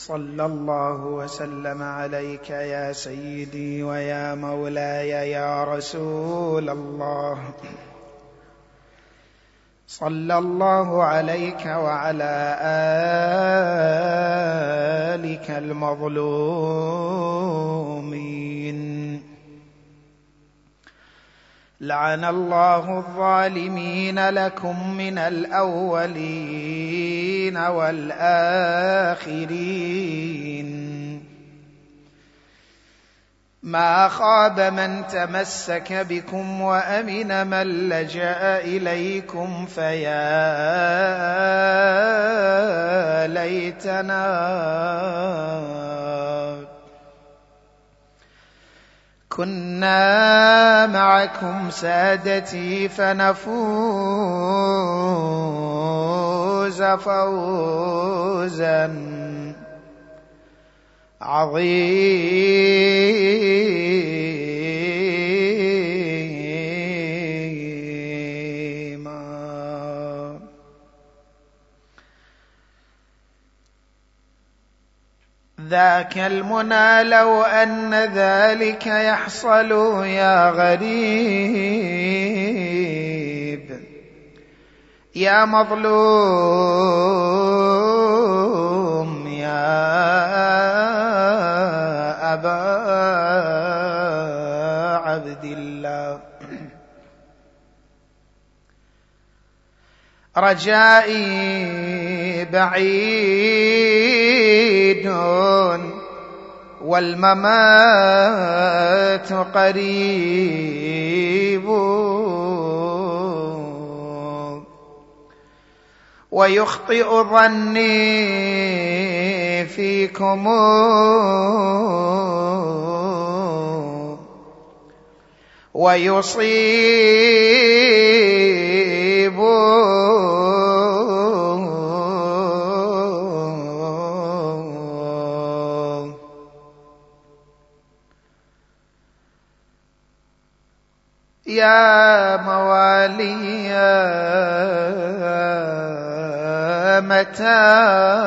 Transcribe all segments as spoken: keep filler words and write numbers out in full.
صلى الله وسلم عليك يا سيدي ويا مولاي يا رسول الله. صلى الله عليك وعلى آلك المظلومين. لعن الله الظالمين لكم من الأولين والآخرين. ما خاب من تمسك بكم وأمن من لجأ إليكم، فيا ليتنا كنا معكم سادتي فنفوز فوزا عظيما. ذاك المنى لو أن ذلك يحصل يا غريب، يا مظلوم يا أبا عبد الله. رجائي بعيد والممات قريب، ويخطئ ظني فيكم ويصيب يا موالي متى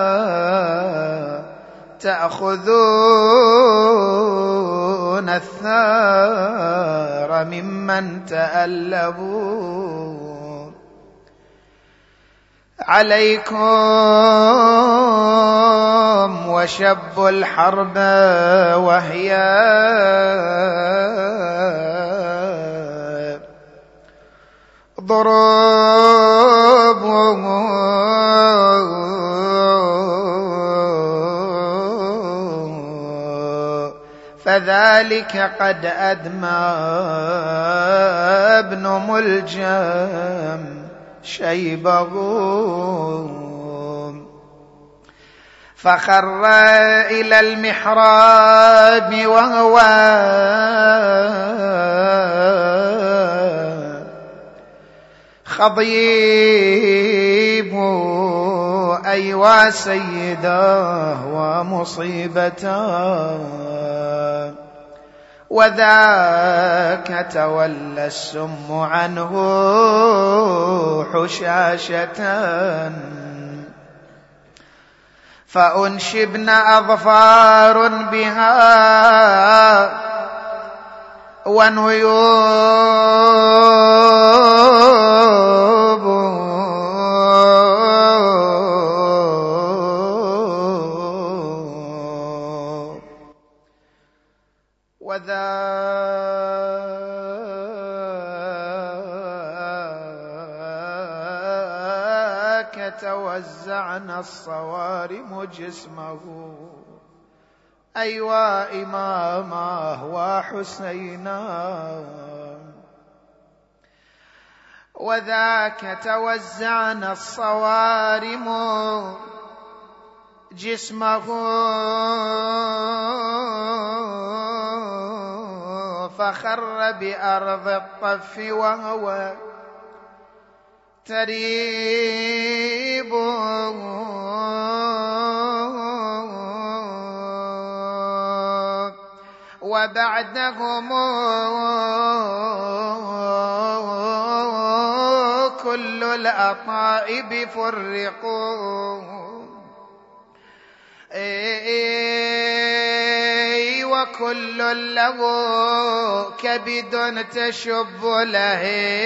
تأخذون الثار ممن تألبوا؟ عليكم وشب الحرب وهي ضروب، فذلك قد أدمى ابن ملجم شيبه، فخر إلى المحراب وهو خضيب. أيوا سيداه ومصيبتاه، وذاك تولى السم عنه حشاشة، فأنشبن أظفار بها ونيوب، وذاك توزعن الصوارم جسمه. أيوا إماماه وحسينا، وذاك توزعن الصوارم جسمه، فخر بأرض الطف وهو تريب، وبعدهم كل الأطائب فرقوا وكل له كبد تشب له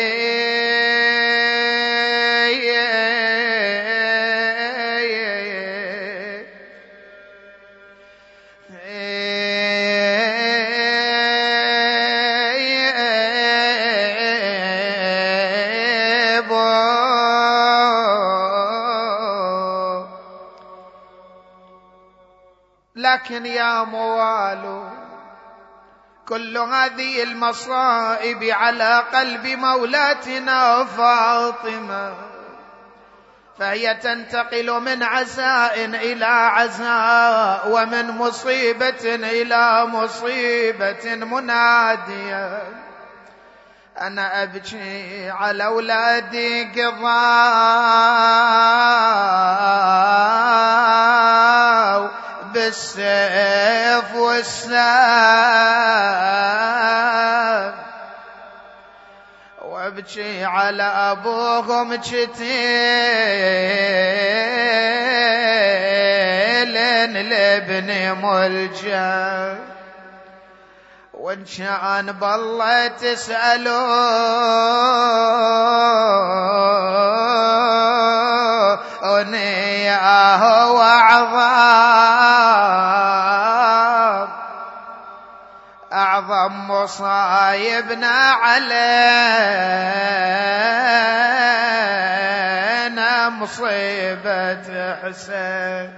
لكن يا موالو كل هذه المصائب على قلب مولاتنا فاطمة، فهي تنتقل من عزاء إلى عزاء ومن مصيبة إلى مصيبة منادية: أنا أبكي على أولادي قضاء بالسيف والسام، وابكي على أبوهم جتيل لابن ملجأ. وإن كان بالله تسألوني ياه وعظام أعظم مصايبنا علينا مصيبة حسين.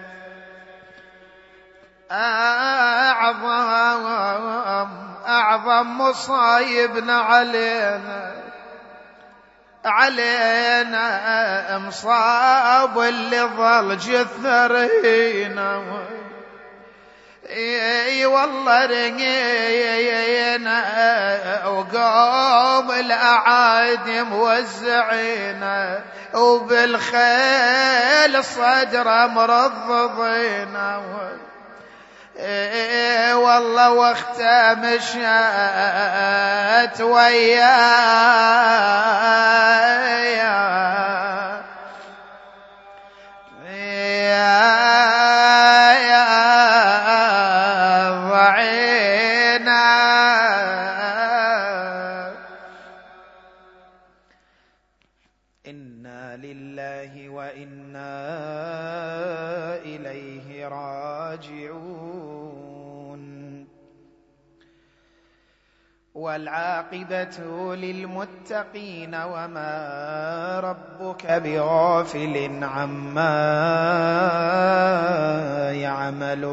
أعظم أعظم مصايبنا علينا علينا مصاب اللي ظل جثرينا. اي والله رقينا وقوم الأعادي موزعينا وبالخيل صدر مرضضينا. إيه والله واختها مشات ويايا يا ضعينا. إنا لله وإنا إليه راجعون. والعاقبة للمتقين وما ربك بغافل عما يعمل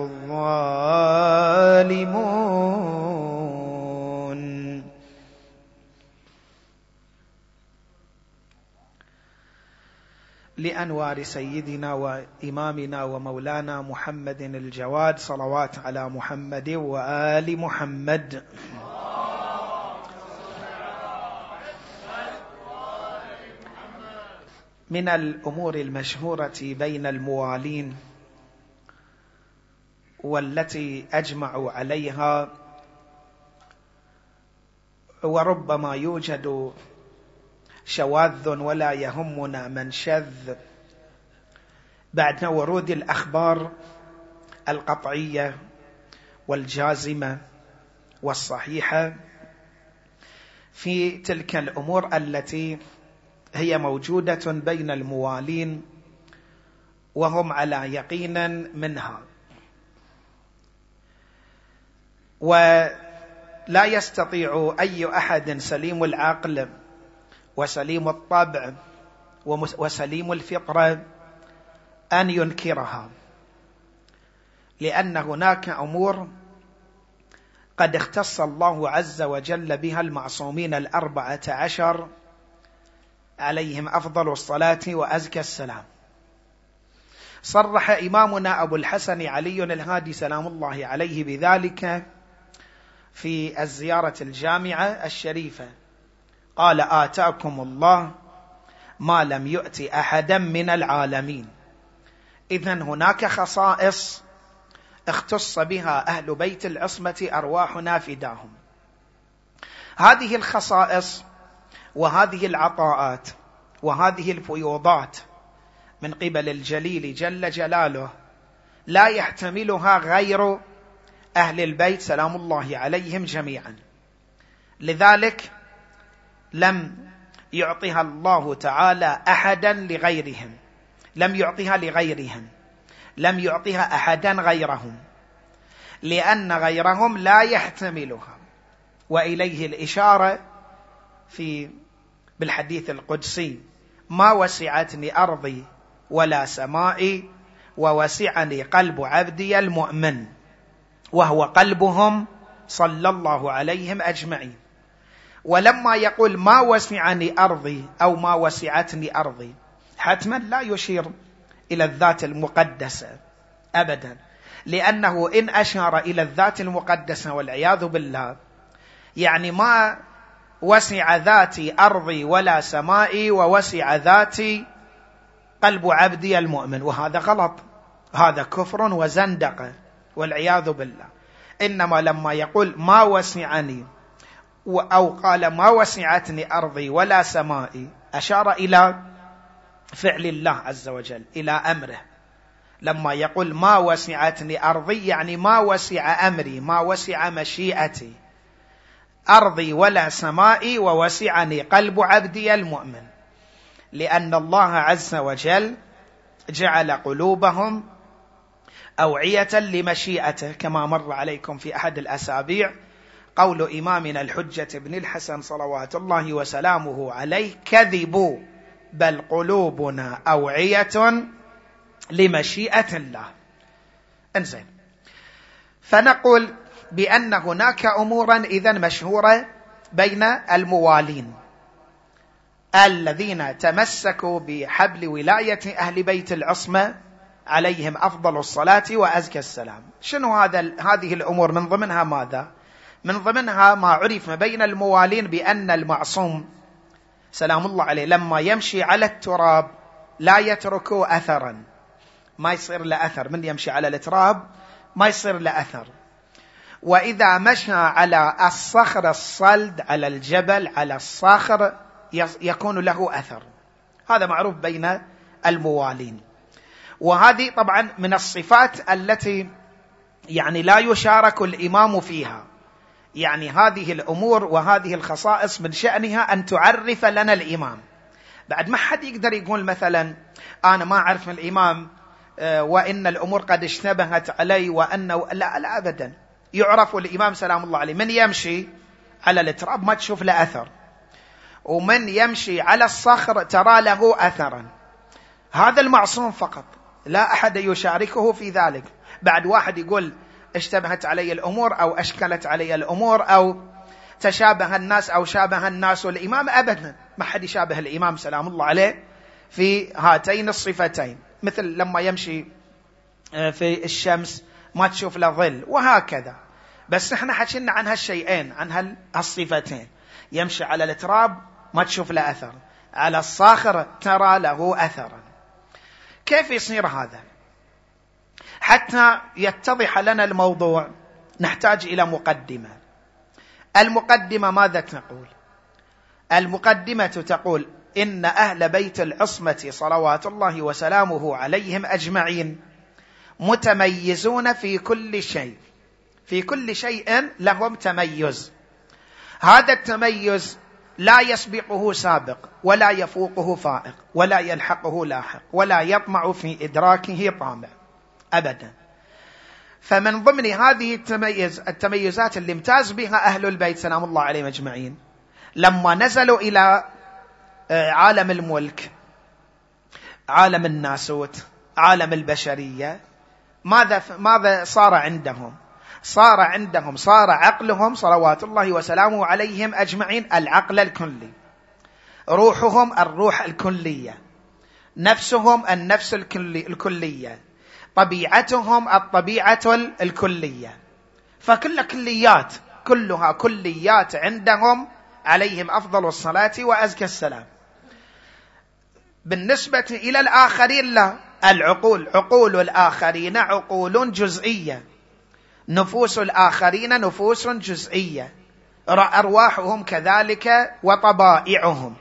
الظالمون. لأنوار سيدنا وإمامنا ومولانا محمد الجواد صلوات على محمد وآل محمد. من الأمور المشهورة بين الموالين والتي أجمعوا عليها، وربما يوجد شواذ ولا يهمنا من شذ، بعد ورود الأخبار القطعية والجازمة والصحيحة في تلك الأمور التي هي موجودة بين الموالين وهم على يقين منها. ولا يستطيع أي أحد سليم العقل وسليم الطبع وسليم الفطرة أن ينكرها، لأن هناك أمور قد اختص الله عز وجل بها المعصومين الأربعة عشر عليهم أفضل الصلاة وأزكى السلام. صرح إمامنا أبو الحسن علي الهادي سلام الله عليه بذلك في الزيارة الجامعة الشريفة، قال: آتاكم الله ما لم يؤت أحدا من العالمين. إذن هناك خصائص اختص بها أهل بيت العصمة أرواحنا فداهم. هذه الخصائص وهذه العطاءات وهذه الفيوضات من قبل الجليل جل جلاله لا يحتملها غير أهل البيت سلام الله عليهم جميعا. لذلك لم يعطيها الله تعالى أحدا لغيرهم، لم يعطيها لغيرهم، لم يعطيها أحدا غيرهم، لأن غيرهم لا يحتملها. وإليه الإشارة في بالحديث القدسي: ما وسعتني أرضي ولا سمائي ووسعني قلب عبدي المؤمن، وهو قلبهم صلى الله عليهم أجمعين. ولما يقول ما وسعني أرضي أو ما وسعتني أرضي، حتما لا يشير إلى الذات المقدسة أبدا، لأنه إن أشار إلى الذات المقدسة والعياذ بالله يعني ما وسع ذاتي أرضي ولا سمائي ووسع ذاتي قلب عبدي المؤمن، وهذا غلط، هذا كفر وزندقة والعياذ بالله. إنما لما يقول ما وسعني أو قال ما وسعتني أرضي ولا سمائي، أشار إلى فعل الله عز وجل، إلى أمره. لما يقول ما وسعتني أرضي يعني ما وسع أمري، ما وسع مشيئتي، أرضي ولا سمائي ووسعني قلب عبدي المؤمن، لأن الله عز وجل جعل قلوبهم أوعية لمشيئته، كما مر عليكم في أحد الأسابيع قول إمامنا الحجة بن الحسن صلوات الله وسلامه عليه: كذبوا بل قلوبنا أوعية لمشيئة الله. انزين، فنقول بأن هناك أمورا إذن مشهورة بين الموالين الذين تمسكوا بحبل ولاية أهل بيت العصمة عليهم أفضل الصلاة وأزكى السلام. شنو هذا هذه الأمور؟ من ضمنها ماذا؟ من ضمنها ما عرف بين الموالين بأن المعصوم سلام الله عليه لما يمشي على التراب لا يترك أثرا، ما يصير له أثر، من يمشي على التراب ما يصير له أثر. وإذا مشى على الصخر الصلد، على الجبل، على الصخر، يكون له أثر. هذا معروف بين الموالين. وهذه طبعا من الصفات التي يعني لا يشارك الإمام فيها، يعني هذه الأمور وهذه الخصائص من شأنها أن تعرف لنا الإمام. بعد ما حد يقدر يقول مثلا أنا ما أعرف الإمام وإن الأمور قد اشتبهت علي وأنه لا لا أبدا، يعرف الإمام سلام الله عليه من يمشي على التراب ما تشوف له أثر، ومن يمشي على الصخر ترى له أثرا. هذا المعصوم فقط، لا أحد يشاركه في ذلك. بعد واحد يقول اشتبهت علي الأمور أو أشكلت علي الأمور أو تشابه الناس أو شابه الناس الإمام، أبدا ما حد يشابه الإمام سلام الله عليه في هاتين الصفتين. مثل لما يمشي في الشمس ما تشوف له ظل، وهكذا. بس احنا حكينا عن هالشيئين، عن هالصفتين. يمشي على التراب ما تشوف له أثر، على الصخر ترى له أثرا. كيف يصير هذا؟ حتى يتضح لنا الموضوع نحتاج إلى مقدمة. المقدمة ماذا تقول؟ المقدمة تقول إن أهل بيت العصمة صلوات الله وسلامه عليهم أجمعين متميزون في كل شيء، في كل شيء لهم تميز. هذا التميز لا يسبقه سابق ولا يفوقه فائق ولا يلحقه لاحق ولا يطمع في إدراكه طامع أبدا. فمن ضمن هذه التميز التميزات اللي امتاز بها أهل البيت سلام الله عليهم أجمعين، لما نزلوا إلى عالم الملك، عالم الناسوت، عالم البشرية، ماذا ماذا صار عندهم؟ صار عندهم صار عقلهم صلوات الله وسلامه عليهم أجمعين العقل الكلي، روحهم الروح الكلية، نفسهم النفس الكلي الكلية، طبيعتهم الطبيعة الكلية. فكل كليات، كلها كليات عندهم عليهم أفضل الصلاة وأزكى السلام. بالنسبة إلى الآخرين لا، العقول عقول الآخرين عقول جزئية، نفوس الآخرين نفوس جزئية، أرواحهم كذلك وطبائعهم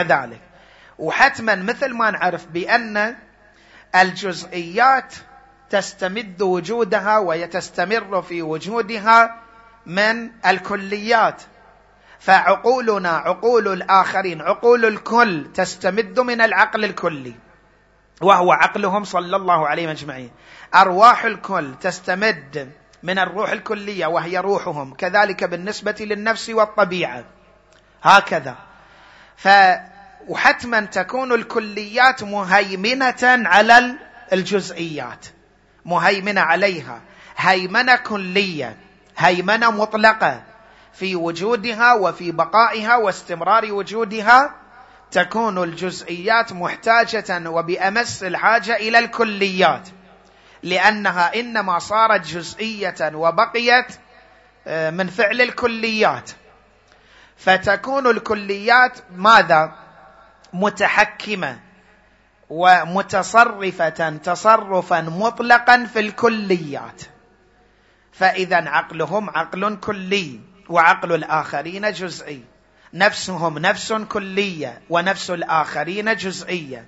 كذلك. وحتما مثل ما نعرف بأن الجزئيات تستمد وجودها ويتستمر في وجودها من الكليات. فعقولنا عقول الآخرين، عقول الكل تستمد من العقل الكلي وهو عقلهم صلى الله عليه أجمعين. أرواح الكل تستمد من الروح الكلية وهي روحهم، كذلك بالنسبة للنفس والطبيعة هكذا. ف وحتما تكون الكليات مهيمنة على الجزئيات، مهيمنة عليها هيمنة كلية، هيمنة مطلقة في وجودها وفي بقائها واستمرار وجودها. تكون الجزئيات محتاجة وبأمس الحاجة إلى الكليات، لأنها إنما صارت جزئية وبقيت من فعل الكليات. فتكون الكليات ماذا؟ متحكمة ومتصرفة تصرفا مطلقا في الكليات. فإذا عقلهم عقل كلي وعقل الآخرين جزئي، نفسهم نفس كلية ونفس الآخرين جزئية،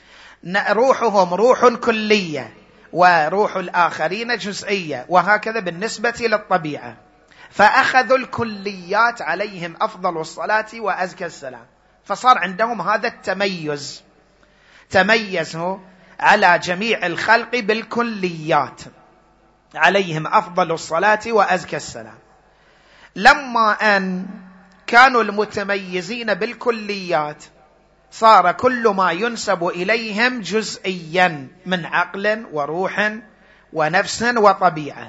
روحهم روح كلية وروح الآخرين جزئية، وهكذا بالنسبة للطبيعة. فأخذوا الكليات عليهم أفضل الصلاة وأزكى السلام، فصار عندهم هذا التميز، تميزوا على جميع الخلق بالكليات، عليهم أفضل الصلاة وأزكى السلام. لما أن كانوا المتميزين بالكليات صار كل ما ينسب إليهم جزئيا من عقل وروح ونفس وطبيعة.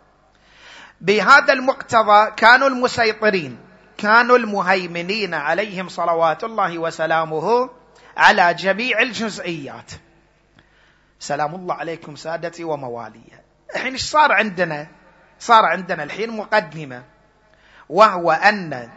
بهذا المقتضى كانوا المسيطرين، كانوا المهيمنين عليهم صلوات الله وسلامه على جميع الجزئيات. سلام الله عليكم سادتي وموالي. الحين ايش صار عندنا؟ صار عندنا الحين مقدمة، وهو أن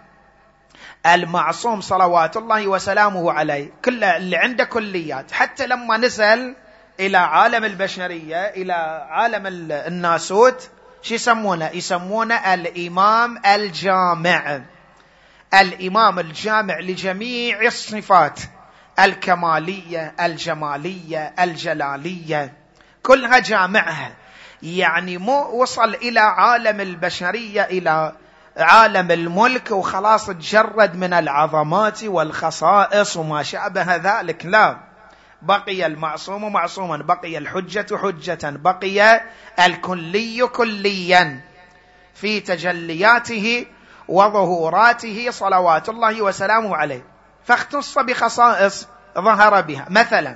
المعصوم صلوات الله وسلامه عليه كل اللي عنده كليات، حتى لما نزل إلى عالم البشرية إلى عالم الناسوت شو يسمونه؟ يسمونه الإمام الجامع، الإمام الجامع لجميع الصفات الكمالية الجمالية الجلالية كلها جامعها. يعني مو وصل إلى عالم البشرية إلى عالم الملك وخلاص تجرد من العظمات والخصائص وما شابه ذلك، لا، بقي المعصوم معصوما، بقي الحجة حجة، بقي الكلي كليا في تجلياته وظهوراته صلوات الله وسلامه عليه. فاختص بخصائص ظهر بها. مثلا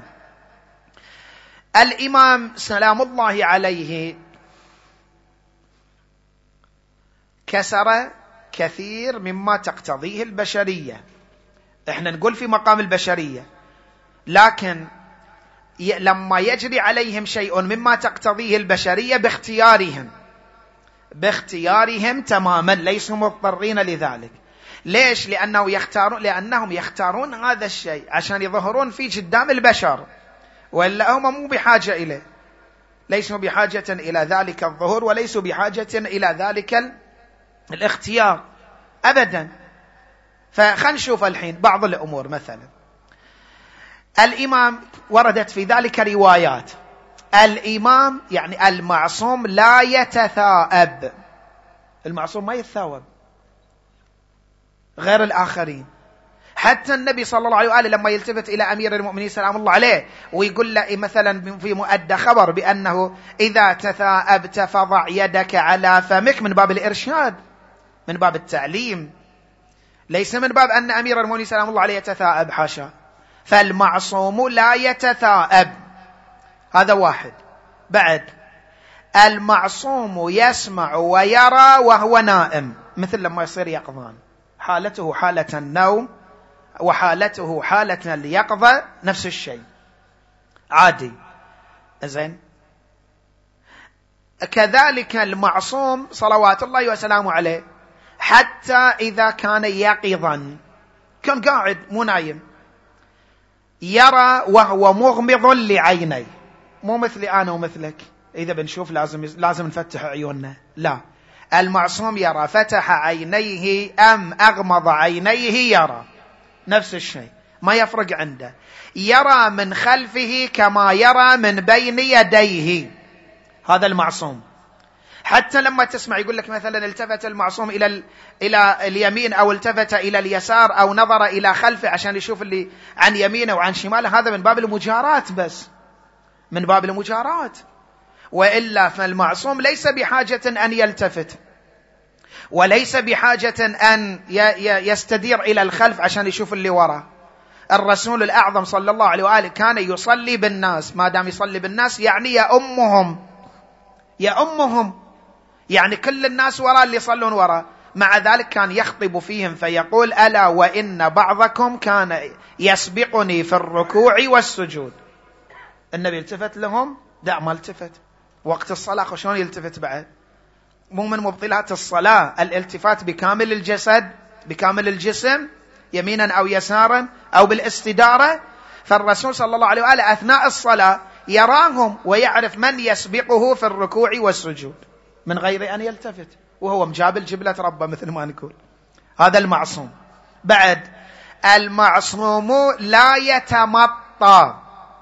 الإمام سلام الله عليه كسر كثير مما تقتضيه البشرية، احنا نقول في مقام البشرية، لكن لما يجري عليهم شيء مما تقتضيه البشرية باختيارهم، باختيارهم تماما، ليسوا مضطرين لذلك. ليش؟ لأنه يختارون لأنهم يختارون هذا الشيء عشان يظهرون فيه قدام البشر، وإلا هم مو بحاجة إليه، ليسوا بحاجة إلى ذلك الظهور وليسوا بحاجة إلى ذلك الاختيار أبدا. فخلينا نشوف الحين بعض الأمور. مثلا الإمام وردت في ذلك روايات، الإمام يعني المعصوم لا يتثاءب، المعصوم ما يتثاوب غير الآخرين. حتى النبي صلى الله عليه وآله لما يلتفت إلى أمير المؤمنين سلام الله عليه ويقول له مثلا في مؤدى خبر بأنه إذا تثاءبت فضع يدك على فمك، من باب الإرشاد، من باب التعليم، ليس من باب أن أمير المؤمنين سلام الله عليه يتثاءب، حاشا. فالمعصوم لا يتثاءب، هذا واحد. بعد المعصوم يسمع ويرى وهو نائم، مثل لما يصير يقظان، حالته حالة النوم وحالته حالة اليقظة نفس الشيء عادي. زين. كذلك المعصوم صلوات الله وسلامه عليه حتى إذا كان يقظا، كان قاعد مو نايم، يرى وهو مغمض لعينيه، مو مثلي أنا ومثلك إذا بنشوف لازم لازم نفتح عيوننا، لا، المعصوم يرى، فتح عينيه أم أغمض عينيه يرى نفس الشيء، ما يفرق عنده. يرى من خلفه كما يرى من بين يديه، هذا المعصوم. حتى لما تسمع يقول لك مثلا التفت المعصوم إلى ال... إلى اليمين أو التفت إلى اليسار أو نظر إلى خلفه عشان يشوف اللي عن يمينه وعن شماله، هذا من باب المجارات، بس من باب المجارات. وإلا فالمعصوم ليس بحاجة أن يلتفت، وليس بحاجة أن يستدير إلى الخلف عشان يشوف اللي وراء. الرسول الأعظم صلى الله عليه وآله كان يصلي بالناس، ما دام يصلي بالناس يعني يأمهم يأمهم يعني كل الناس وراء اللي يصلون وراء. مع ذلك كان يخطب فيهم فيقول: ألا وإن بعضكم كان يسبقني في الركوع والسجود. النبي التفت لهم؟ لا، ما التفت. وقت الصلاة شلون يلتفت بعد؟ مو من مبطلات الصلاة الالتفات بكامل الجسد، بكامل الجسم، يمينا أو يسارا أو بالاستدارة. فالرسول صلى الله عليه وآله أثناء الصلاة يراهم ويعرف من يسبقه في الركوع والسجود من غير أن يلتفت، وهو مجابل جبلة ربه مثل ما نقول. هذا المعصوم. بعد المعصوم لا يتمطى،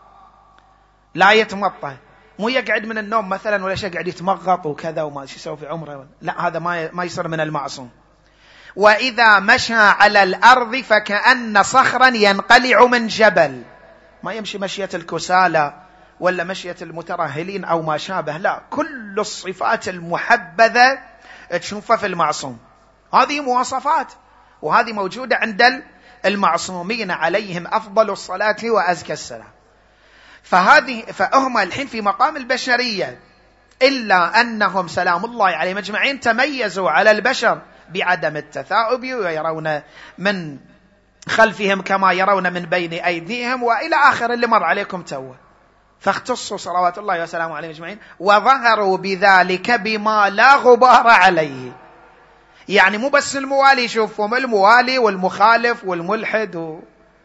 لا يتمطى، مو يقعد من النوم مثلا ولا شيء قاعد يتمغط وكذا وما شو يسوي في عمره، لا، هذا ما ما يصير من المعصوم. وإذا مشى على الأرض فكأن صخرا ينقلع من جبل، ما يمشي مشية الكسالى ولا مشية المترهلين أو ما شابه، لا، كل الصفات المحبذة تشوفها في المعصوم. هذه مواصفات، وهذه موجودة عند المعصومين عليهم أفضل الصلاة وأزكى السلام. فهذه فهم الحين في مقام البشرية، إلا أنهم سلام الله عليهم أجمعين تميزوا على البشر بعدم التثاؤب، ويرون من خلفهم كما يرون من بين أيديهم وإلى آخر اللي مر عليكم توه. فاختصوا صلوات الله وسلامه عليهم أجمعين، وظهروا بذلك بما لا غبار عليه. يعني مو بس الموالي يشوفهم، الموالي والمخالف والملحد و...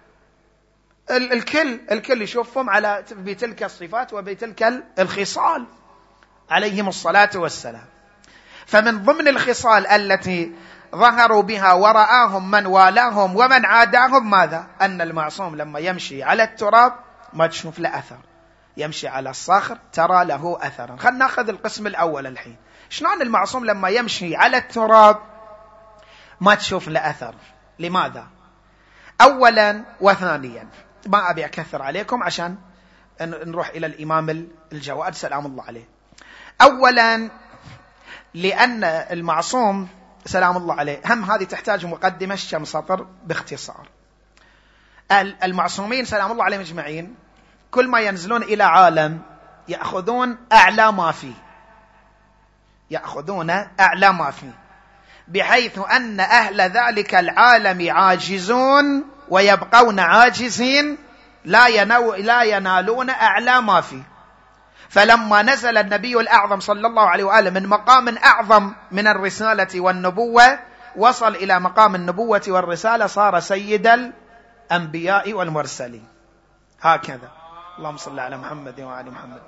الكل الكل يشوفهم على بتلك الصفات وبتلك الخصال عليهم الصلاة والسلام. فمن ضمن الخصال التي ظهروا بها ورآهم من والاهم ومن عاداهم ماذا؟ أن المعصوم لما يمشي على التراب ما تشوف له أثر، يمشي على الصخر ترى له أثرا. خلنا نأخذ القسم الأول الحين. شلون المعصوم لما يمشي على التراب ما تشوف له أثر؟ لماذا؟ أولا وثانيا، ما أبي أكثر عليكم عشان نروح إلى الإمام الجواد سلام الله عليه. أولا لأن المعصوم سلام الله عليه، هم هذه تحتاج مقدمة كم سطر باختصار. المعصومين سلام الله عليهم أجمعين كل ما ينزلون إلى عالم يأخذون أعلى ما فيه، يأخذون أعلى ما فيه، بحيث أن أهل ذلك العالم عاجزون ويبقون عاجزين، لا, ينو لا ينالون أعلى ما فيه. فلما نزل النبي الأعظم صلى الله عليه وآله من مقام أعظم من الرسالة والنبوة، وصل إلى مقام النبوة والرسالة، صار سيد الأنبياء والمرسلين. هكذا. اللهم صل على محمد وعلى محمد.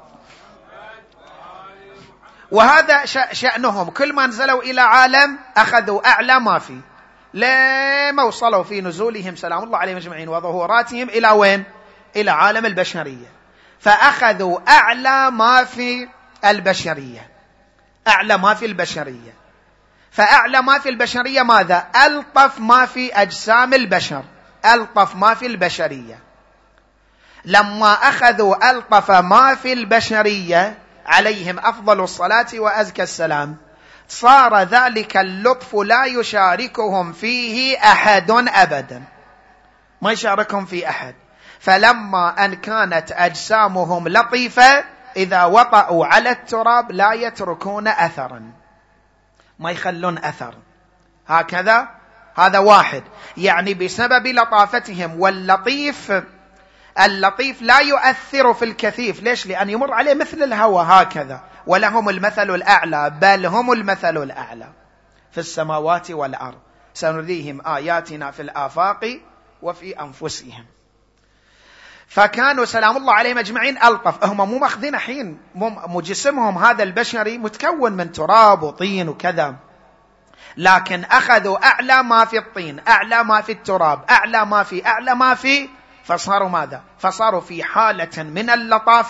وهذا شأنهم، كل ما نزلوا إلى عالم أخذوا أعلى ما فيه، لما وصلوا في نزولهم سلام الله عليهم أجمعين وظهوراتهم إلى وين؟ إلى عالم البشرية، فأخذوا أعلى ما في البشرية، أعلى ما في البشرية. فأعلى ما في البشرية ماذا؟ ألطف ما في أجسام البشر، ألطف ما في البشرية. لما أخذوا ألطف ما في البشرية عليهم أفضل الصلاة وأزكى السلام، صار ذلك اللطف لا يشاركهم فيه أحد أبدا، ما يشاركهم في أحد. فلما أن كانت أجسامهم لطيفة، إذا وطأوا على التراب لا يتركون أثرا، ما يخلون أثر. هكذا. هذا واحد، يعني بسبب لطافتهم. واللطيف اللطيف لا يؤثر في الكثيف. ليش؟ لأن يمر عليه مثل الهوى هكذا. ولهم المثل الأعلى، بل هم المثل الأعلى في السماوات والأرض، سنريهم آياتنا في الآفاق وفي أنفسهم. فكانوا سلام الله عليهم أجمعين ألطف. هم مو ماخذين حين مجسمهم هذا البشري متكون من تراب وطين وكذا، لكن أخذوا أعلى ما في الطين، أعلى ما في التراب، أعلى ما في أعلى ما في، فصاروا ماذا؟ فصاروا في حالة من اللطافة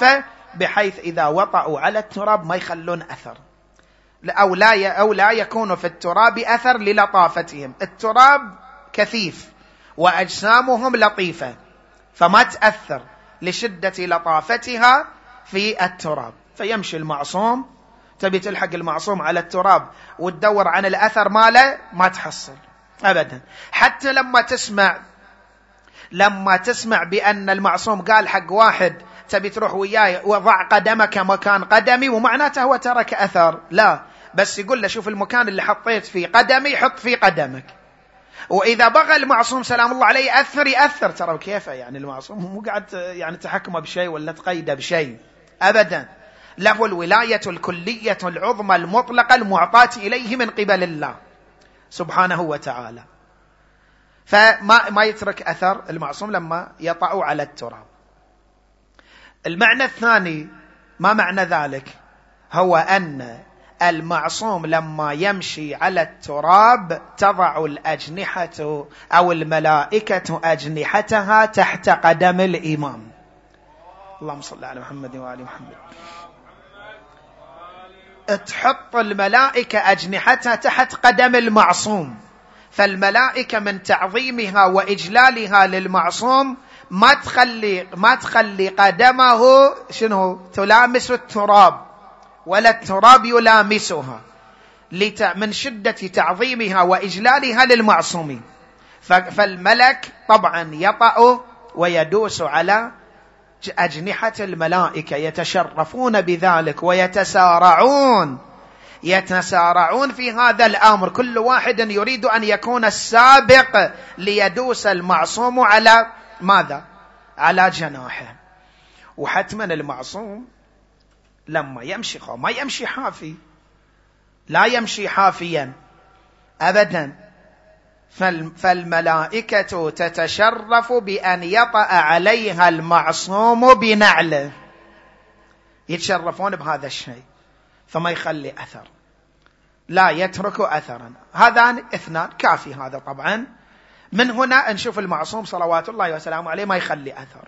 بحيث إذا وطأوا على التراب ما يخلون أثر، أو لا أو لا يكون في التراب أثر للطافتهم. التراب كثيف وأجسامهم لطيفة فما تأثر لشدة لطافتها في التراب، فيمشي المعصوم، تبي تلحق المعصوم على التراب وتدور عن الأثر ماله ما تحصل أبدا. حتى لما تسمع لما تسمع بأن المعصوم قال حق واحد تبي تروح وياي وضع قدمك مكان قدمي، ومعناته هو ترك أثر، لا، بس يقول له شوف المكان اللي حطيت فيه قدمي حط فيه قدمك. وإذا بغى المعصوم سلام الله عليه يأثر يأثر، ترى كيف يعني المعصوم مو قاعد يعني تحكمه بشيء ولا تقيده بشيء أبدا، له الولاية الكلية العظمى المطلقة المعطاة إليه من قبل الله سبحانه وتعالى، فما ما يترك أثر المعصوم لما يطأ على التراب. المعنى الثاني ما معنى ذلك؟ هو أن المعصوم لما يمشي على التراب تضع الأجنحة أو الملائكة أجنحتها تحت قدم الإمام. اللهم صل على محمد وآل محمد. تحط الملائكة أجنحتها تحت قدم المعصوم، فالملائكة من تعظيمها وإجلالها للمعصوم ما تخلي ما تخلي قدمه شنو تلامس التراب ولا التراب يلامسها، من شدة تعظيمها وإجلالها للمعصومين. فالملك طبعا يطأ ويدوس على أجنحة الملائكة، يتشرفون بذلك ويتسارعون يتسارعون في هذا الأمر، كل واحد يريد أن يكون السابق ليدوس المعصوم على ماذا؟ على جناحه. وحتما المعصوم لما يمشي ما يمشي حافي، لا يمشي حافيا أبدا، فالملائكة تتشرف بأن يطأ عليها المعصوم بنعله، يتشرفون بهذا الشيء، فما يخلي أثر، لا يترك أثرا. هذان اثنان كافي هذا طبعا. من هنا نشوف المعصوم صلوات الله وسلامه عليه ما يخلي أثر،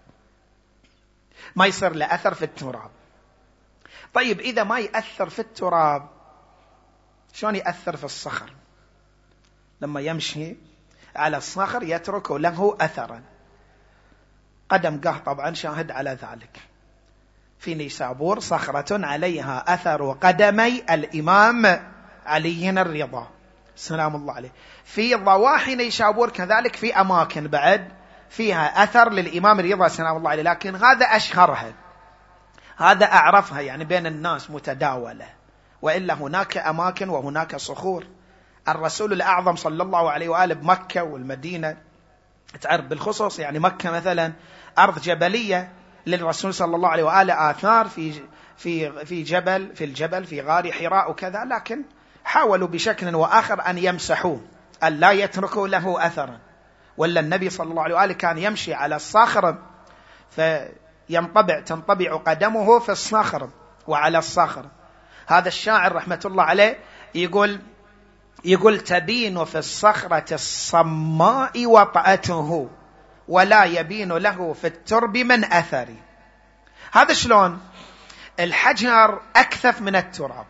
ما يصير له أثر في التراب. طيب إذا ما يأثر في التراب شلون يأثر في الصخر؟ لما يمشي على الصخر يترك له أثرا. قدم قه طبعا شاهد على ذلك، في نيسابور صخرة عليها أثر قدمي الإمام علي الرضا سلام الله عليه. في ضواحي نيسابور كذلك في أماكن بعد فيها أثر للإمام الرضا سلام الله عليه، لكن هذا أشهرها، هذا أعرفها يعني بين الناس متداولة، وإلا هناك أماكن وهناك صخور. الرسول الأعظم صلى الله عليه وآله بمكة والمدينة تعرف بالخصوص، يعني مكة مثلا أرض جبلية للرسول صلى الله عليه وآله آثار في في في جبل في الجبل في غار حراء وكذا، لكن حاولوا بشكل وآخر أن يمسحوه، أن لا يتركوا له أثرا. ولا النبي صلى الله عليه وآله كان يمشي على الصخر فينطبع تنطبع قدمه في الصخر وعلى الصخر. هذا الشاعر رحمة الله عليه يقول يقول تبين في الصخرة الصماء وطأته ولا يبين له في الترب من أثري. هذا شلون؟ الحجر أكثف من التراب،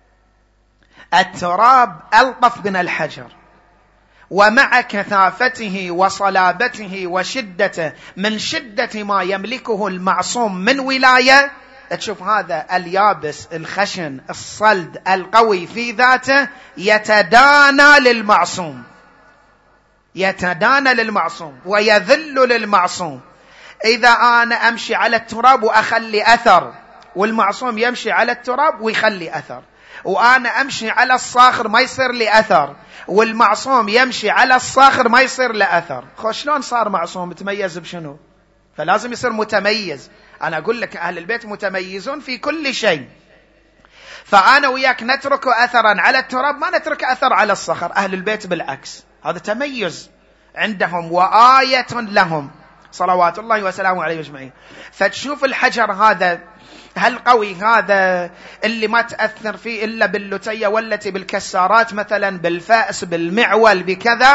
التراب ألطف من الحجر، ومع كثافته وصلابته وشدته من شدة ما يملكه المعصوم من ولاية، تشوف هذا اليابس الخشن الصلد القوي في ذاته يتدانى للمعصوم يتدانى للمعصوم ويذل للمعصوم. إذا أنا أمشي على التراب وأخلي أثر، والمعصوم يمشي على التراب ويخلي أثر، وأنا أمشي على الصاخر ما يصير لي أثر، والمعصوم يمشي على الصاخر ما يصير له أثر، خوش شلون صار معصوم؟ متميز بشنو؟ فلازم يصير متميز. أنا أقول لك أهل البيت متميزون في كل شيء، فأنا وياك نترك أثرا على التراب ما نترك أثر على الصخر. أهل البيت بالعكس، هذا تميز عندهم وآية لهم صلوات الله وسلامه عليه أجمعين. فتشوف الحجر هذا هل قوي، هذا اللي ما تأثر فيه إلا باللتية والتي بالكسارات مثلا بالفأس بالمعول بكذا،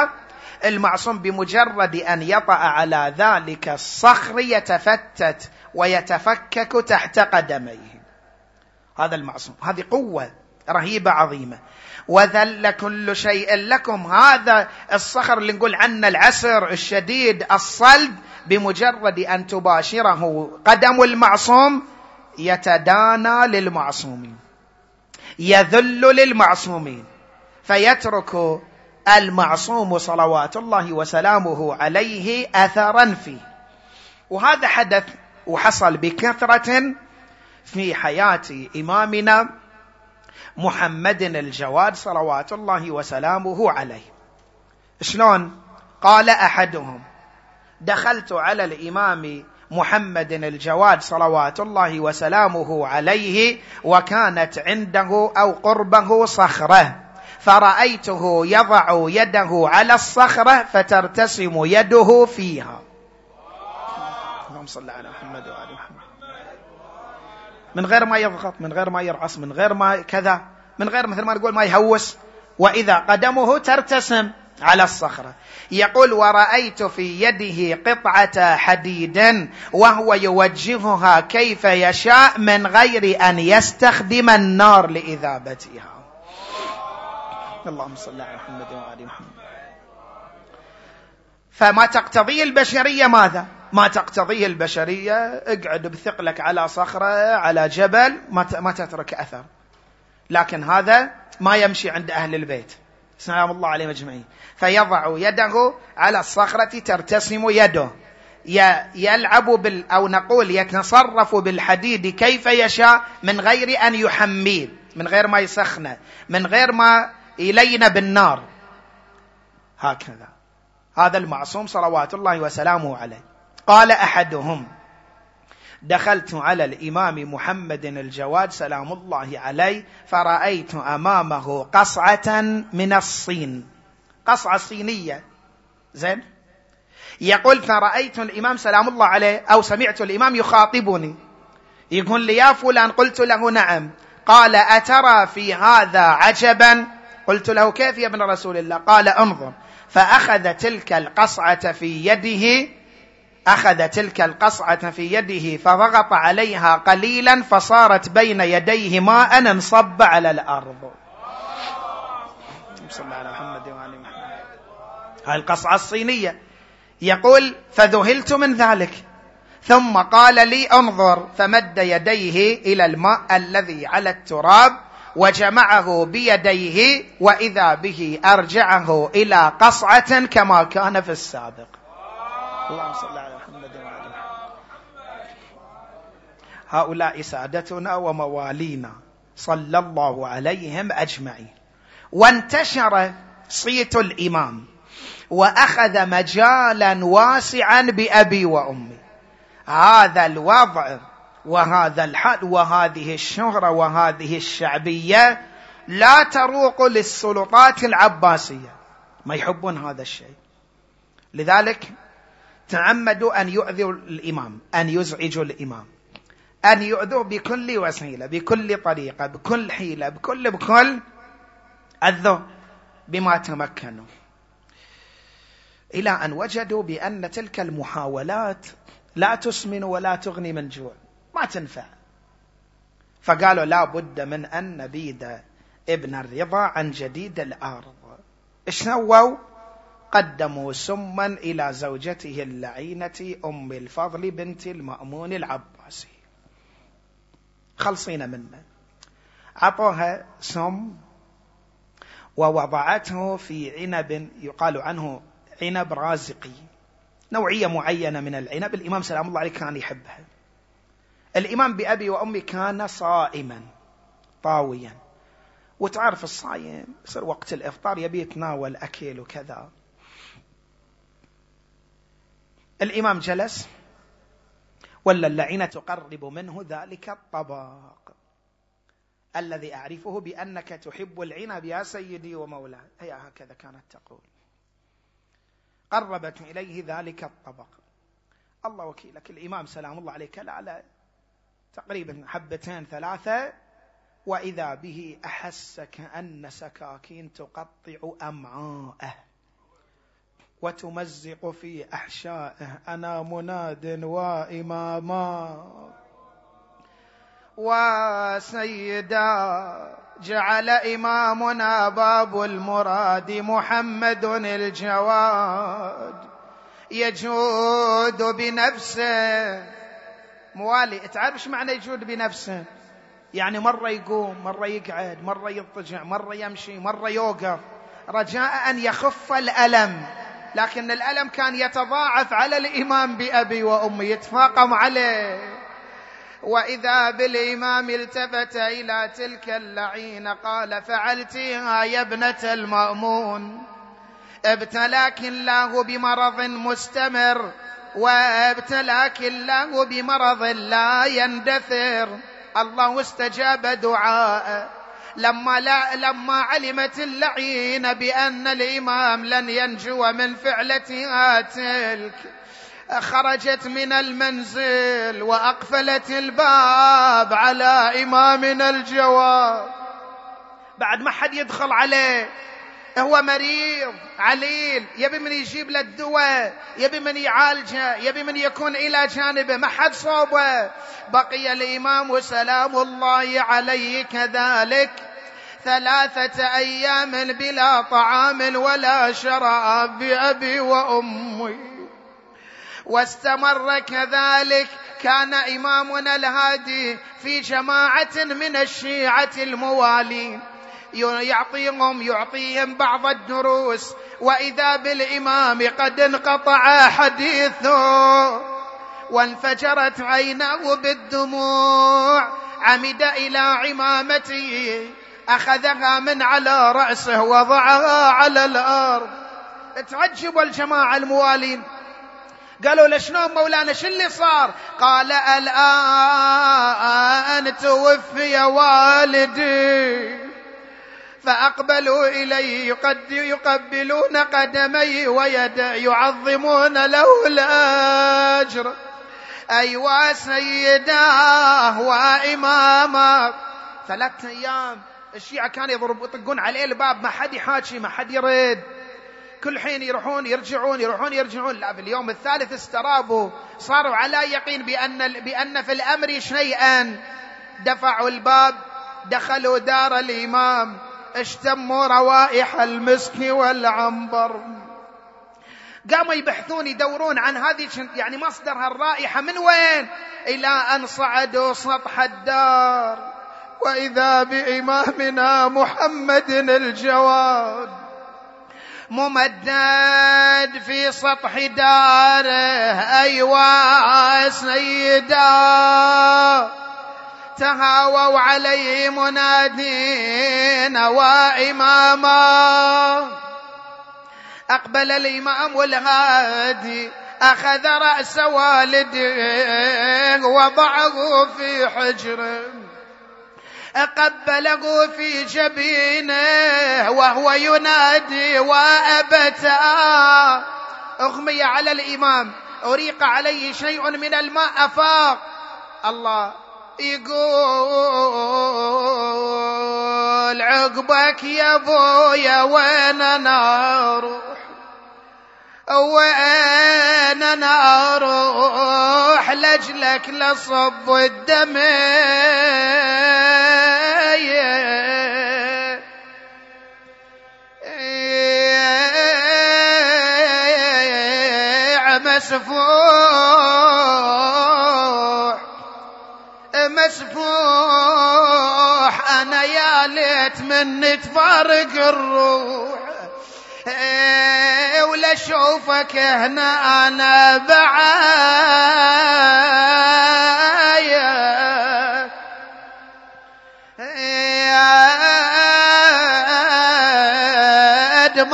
المعصوم بمجرد أن يطأ على ذلك الصخر يتفتت ويتفكك تحت قدميه. هذا المعصوم، هذه قوة رهيبة عظيمة. وذل كل شيء لكم، هذا الصخر اللي نقول عنه العسر الشديد الصلب، بمجرد أن تباشره قدم المعصوم يتدانى للمعصومين، يذل للمعصومين، فيترك المعصوم صلوات الله وسلامه عليه أثرا فيه. وهذا حدث وحصل بكثرة في حياة إمامنا محمد الجواد صلوات الله وسلامه عليه. شلون؟ قال أحدهم: دخلت على الإمام محمد الجواد صلوات الله وسلامه عليه وكانت عنده أو قربه صخرة، فرأيته يضع يده على الصخرة فترتسم يده فيها. اللهم صل على محمد وآل محمد. من غير ما يضغط، من غير ما يرعص، من غير ما كذا، من غير مثل ما نقول ما يهوس، وإذا قدمه ترتسم على الصخرة. يقول: ورأيت في يده قطعة حديد وهو يوجهها كيف يشاء من غير أن يستخدم النار لإذابتها. اللهم صل على محمد وآل محمد. فما تقتضيه البشرية ماذا؟ ما تقتضيه البشرية اقعد بثقلك على صخرة على جبل ما تترك أثر، لكن هذا ما يمشي عند أهل البيت سلام الله عليهم أجمعين. فيضع يده على الصخرة ترتسم يده، يلعب بال أو نقول يتصرف بالحديد كيف يشاء من غير أن يحميه، من غير ما يسخنه، من غير ما يلين بالنار. هكذا هذا المعصوم صلوات الله وسلامه عليه. قال أحدهم: دخلت على الإمام محمد الجواد سلام الله عليه فرأيت أمامه قصعة من الصين، قصعة صينية زين. يقول: فرأيت الإمام سلام الله عليه أو سمعت الإمام يخاطبني يقول لي: يا فلان. قلت له: نعم. قال: أترى في هذا عجبا؟ قلت له: كيف يا ابن رسول الله؟ قال: انظر. فأخذ تلك القصعة في يده أخذ تلك القصعة في يده فضغط عليها قليلا فصارت بين يديه ماء انصب على الأرض. صلى الله على محمد وآل محمد. هاي القصعة الصينية. يقول: فذهلت من ذلك، ثم قال لي: انظر. فمد يديه إلى الماء الذي على التراب وجمعه بيديه، وإذا به أرجعه إلى قصعة كما كان في السابق. اللهم صل على محمد وآل محمد. هؤلاء سادتنا وموالينا صلى الله عليهم أجمعين. وانتشر صيت الإمام وأخذ مجالا واسعا بأبي وأمي. هذا الوضع وهذا الحال وهذه الشهرة وهذه الشعبية لا تروق للسلطات العباسية، ما يحبون هذا الشيء. لذلك تعمدوا أن يؤذوا الإمام، أن يزعجوا الإمام، أن يؤذوا بكل وسيلة، بكل طريقة، بكل حيلة، بكل بكل أذوا بما تمكنوا، إلى أن وجدوا بأن تلك المحاولات لا تسمن ولا تغني من جوع، ما تنفع. فقالوا: لا بد من أن نبيد ابن الرضا عن جديد الأرض. إيش سووا؟ قدموا سما إلى زوجته اللعينة أم الفضل بنت المأمون العباسي، خلصين منه. عطوها سم ووضعته في عنب يقال عنه عنب رازقي، نوعية معينة من العنب الإمام سلام الله عليه كان يحبها. الإمام بأبي وأمي كان صائما طاويا، وتعرف الصايم يصير وقت الإفطار يبي يتناول أكل وكذا. الإمام جلس ولا اللعينة تقرب منه ذلك الطبق الذي أعرفه بأنك تحب العنب يا سيدي ومولاه، هي هكذا كانت تقول. قربت إليه ذلك الطبق. الله وكيلك الإمام سلام الله عليه كلا على تقريبا حبتين ثلاثة، وإذا به أحس كأن سكاكين تقطع أمعاءه. وتمزق في أحشائه أنا مناد وإماما وسيدا جعل إمامنا باب المراد محمد الجواد يجود بنفسه. موالي تعرف ايش معنى يجود بنفسه؟ يعني مرة يقوم، مرة يقعد، مرة يضطجع، مرة يمشي، مرة يوقف، رجاء أن يخف الألم. لكن الألم كان يتضاعف على الإمام بأبي وأمي، يتفاقم عليه. وإذا بالإمام التفت إلى تلك اللعينة قال فعلتها يا ابنة المأمون، ابتلاك الله بمرض مستمر، وابتلاك الله بمرض لا يندثر. الله استجاب دعاء لما, لا لما علمت اللعين بأن الإمام لن ينجو من فعلتها تلك، خرجت من المنزل وأقفلت الباب على إمامنا الجواد. بعد ما حد يدخل عليه، هو مريض عليل، يبي من يجيب له الدواء، يبي من يعالجه، يبي من يكون إلى جانبه، ما حد صوبه. بقي الإمام سلام الله عليه كذلك ثلاثة أيام بلا طعام ولا شراب بأبي وأمي. واستمر كذلك. كان إمامنا الهادي في جماعة من الشيعة الموالين يعطيهم يعطيهم بعض الدروس، وإذا بالإمام قد انقطع حديثه وانفجرت عيناه بالدموع. عمد إلى عمامته، أخذها من على رأسه وضعها على الأرض. تعجب الجماعة الموالين، قالوا له شلون مولانا شو اللي صار؟ قال الآن توفي والدي. فأقبلوا إليه يقبلون قدميه ويده يعظمون له الأجر. أيوا سيداه وإمامه. ثلاثة أيام الشيعة كانوا يضربوا يطقون عليه الباب، ما حد يحاكي، ما حد يرد، كل حين يروحون يرجعون يروحون يرجعون. لا، باليوم الثالث استرابوا، صاروا على يقين بأن, بأن في الأمر شيئا. دفعوا الباب، دخلوا دار الإمام، اشتموا روائح المسك والعنبر. قاموا يبحثون يدورون عن هذه يعني مصدر هالرائحة من وين، إلى أن صعدوا سطح الدار وإذا بإمامنا محمد الجواد ممدد في سطح داره. أيوا سيدا تهاووا عليه منادين وإماما. أقبل الإمام الهادي، أخذ رأس والده وضعه في حجره، قبله في جبينه وهو ينادي وأبتا. أغمي على الإمام، أريق عليه شيء من الماء، أفاق. الله يقول عقبك يا ابويا وين انا اروح، وين انا اروح لاجلك لصب الدمية. مسفوح مسفوح أنا يا ليت مني تفارق الروح، ولا شوفك هنا أنا بعايا. يا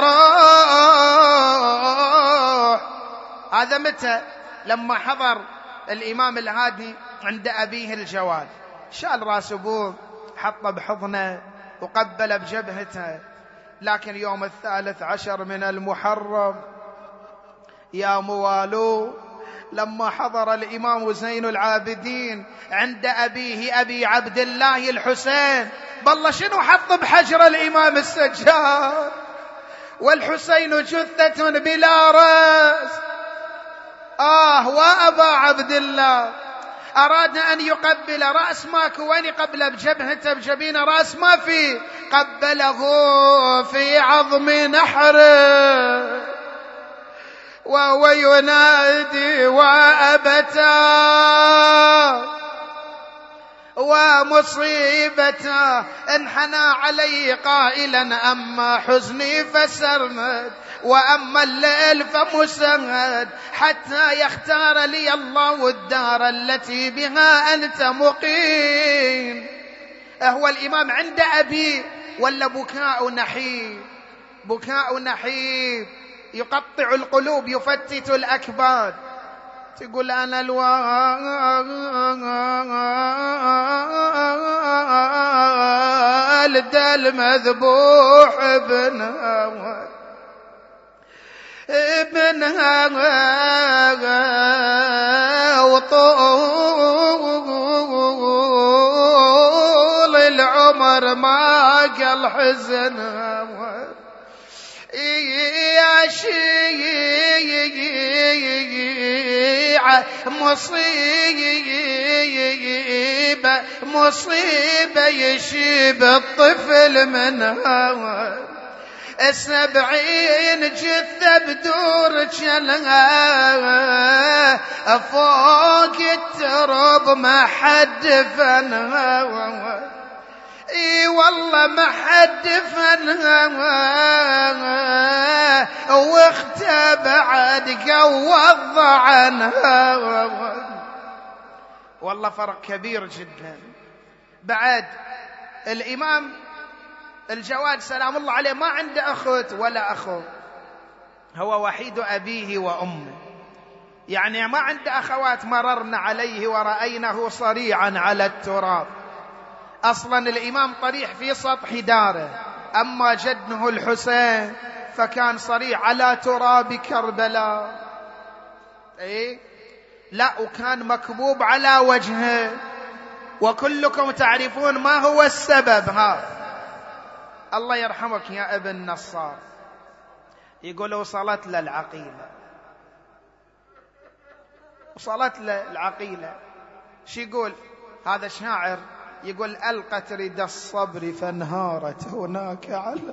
مطروح. هذا متى؟ لما حضر الإمام الهادي عند أبيه الجواد، شال راس أبوه، حطه بحضنه وقبل بجبهته. لكن يوم الثالث عشر من المحرم يا موالو، لما حضر الإمام زين العابدين عند أبيه أبي عبد الله الحسين، بالله شنو حط بحجر الإمام السجاد؟ والحسين جثة بلا رأس. آه وأبا عبد الله أراد أن يقبل رأس ماكو، وين قبل؟ بجبهته بجبين رأس ما في، قبله في عظم نحره وهو ينادي وأبتا ومصيبته، انحنى عليه قائلا أما حزني فسرمد وأما الليل فمسهد حتى يختار لي الله الدار التي بها أنت مقيم. هو الإمام عند أبي ولا بكاء نحيب؟ بكاء نحيب يقطع القلوب يفتت الأكباد. تقول أنا الوالد المذبوح ابنها ابنها وطول العمر ما قل حزنها يا شيعة مصيبة مصيبة يشيب الطفل منها السبعين جثة بدور جلها فوق التراب ما حد فنها. اي والله ما حد فنها واختبعد قوض عنها. والله فرق كبير جدا. بعد الإمام الجواد سلام الله عليه ما عنده أخت ولا أخو، هو وحيد أبيه وأمه، يعني ما عنده أخوات مررنا عليه ورأينه صريعا على التراب. أصلا الإمام طريح في سطح داره، أما جده الحسين فكان صريع على تراب كربلاء. إيه؟ لا، وكان مكبوب على وجهه، وكلكم تعرفون ما هو السبب. ها الله يرحمك يا ابن نصار، يقول وصلت للعقيلة، وصلت للعقيلة. شو يقول هذا شاعر؟ يقول ألقت رد الصبر فانهارت هناك على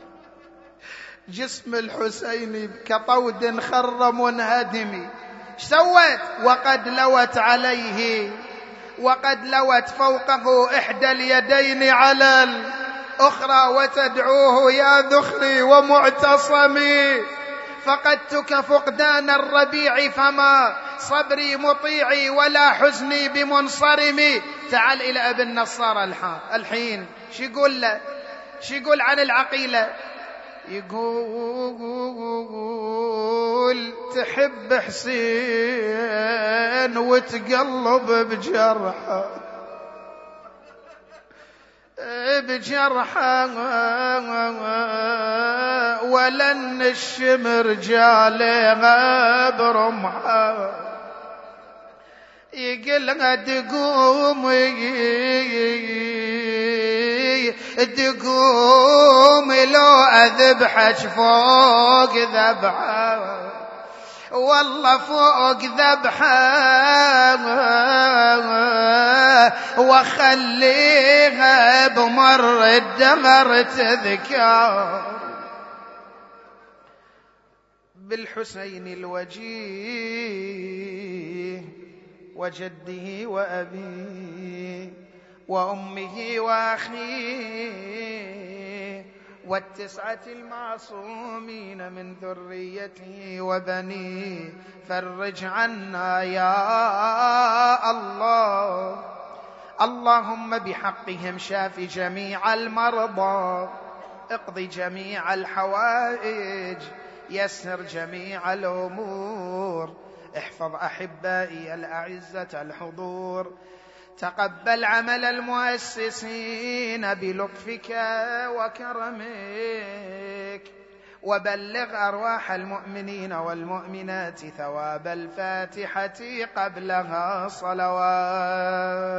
جسم الحسين كطود خر منهدم. ايش سوت؟ وقد لوت عليه، وقد لوت فوقه إحدى اليدين على الأخرى وتدعوه يا ذخري ومعتصمي، فقدتك فقدان الربيع فما صبري مطيعي ولا حزني بمنصرمي. تعال إلى ابن نصار الحين شو يقول له؟ شو يقول عن العقيلة؟ يقول تحب حسين وتقلب بجرحه بجرحه ولن الشمر جالها برمحه. يقلها تقوم تقوم لو أذبحك فوق ذبحه، والله فوق ذبحه وخليها بمر الدهر تذكر بالحسين الوجيه وجده وأبيه وأمه وأخيه والتسعة المعصومين من ذريته وبنيه. فرج عنا يا الله، اللهم بحقهم شاف جميع المرضى، اقضي جميع الحوائج، يسر جميع الأمور، احفظ أحبائي الأعزة الحضور، تقبل عمل المؤسسين بلطفك وكرمك، وبلغ أرواح المؤمنين والمؤمنات ثواب الفاتحة قبلها صلوات.